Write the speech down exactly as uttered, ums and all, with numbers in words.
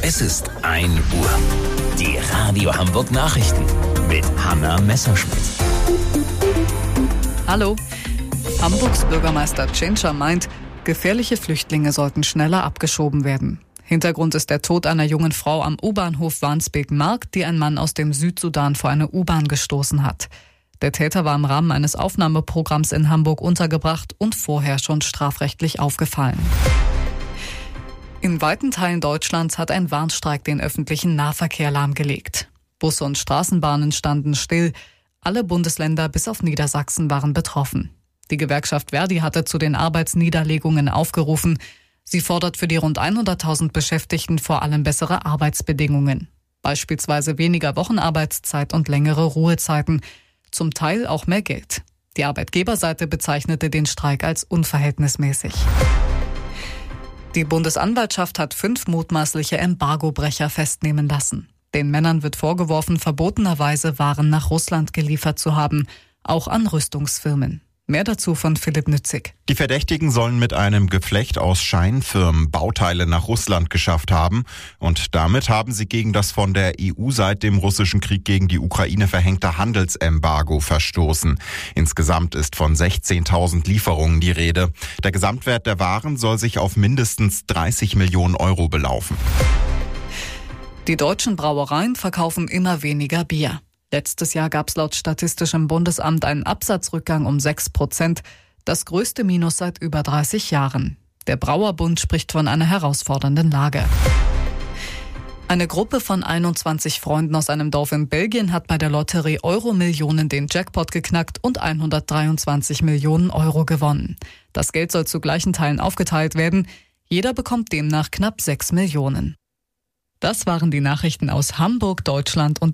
Es ist ein Uhr. Die Radio Hamburg Nachrichten mit Hanna Messerschmidt. Hallo. Hamburgs Bürgermeister Tschentscher meint, gefährliche Flüchtlinge sollten schneller abgeschoben werden. Hintergrund ist der Tod einer jungen Frau am U-Bahnhof Wandsbek-Markt, die ein Mann aus dem Südsudan vor eine U-Bahn gestoßen hat. Der Täter war im Rahmen eines Aufnahmeprogramms in Hamburg untergebracht und vorher schon strafrechtlich aufgefallen. In weiten Teilen Deutschlands hat ein Warnstreik den öffentlichen Nahverkehr lahmgelegt. Busse und Straßenbahnen standen still. Alle Bundesländer bis auf Niedersachsen waren betroffen. Die Gewerkschaft Verdi hatte zu den Arbeitsniederlegungen aufgerufen. Sie fordert für die rund hunderttausend Beschäftigten vor allem bessere Arbeitsbedingungen. Beispielsweise weniger Wochenarbeitszeit und längere Ruhezeiten. Zum Teil auch mehr Geld. Die Arbeitgeberseite bezeichnete den Streik als unverhältnismäßig. Die Bundesanwaltschaft hat fünf mutmaßliche Embargobrecher festnehmen lassen. Den Männern wird vorgeworfen, verbotenerweise Waren nach Russland geliefert zu haben, auch an Rüstungsfirmen. Mehr dazu von Philipp Nützig. Die Verdächtigen sollen mit einem Geflecht aus Scheinfirmen Bauteile nach Russland geschafft haben. Und damit haben sie gegen das von der E U seit dem russischen Krieg gegen die Ukraine verhängte Handelsembargo verstoßen. Insgesamt ist von sechzehntausend Lieferungen die Rede. Der Gesamtwert der Waren soll sich auf mindestens dreißig Millionen Euro belaufen. Die deutschen Brauereien verkaufen immer weniger Bier. Letztes Jahr gab es laut Statistischem Bundesamt einen Absatzrückgang um sechs Prozent, das größte Minus seit über dreißig Jahren. Der Brauerbund spricht von einer herausfordernden Lage. Eine Gruppe von einundzwanzig Freunden aus einem Dorf in Belgien hat bei der Lotterie Euro-Millionen den Jackpot geknackt und hundertdreiundzwanzig Millionen Euro gewonnen. Das Geld soll zu gleichen Teilen aufgeteilt werden. Jeder bekommt demnach knapp sechs Millionen. Das waren die Nachrichten aus Hamburg, Deutschland und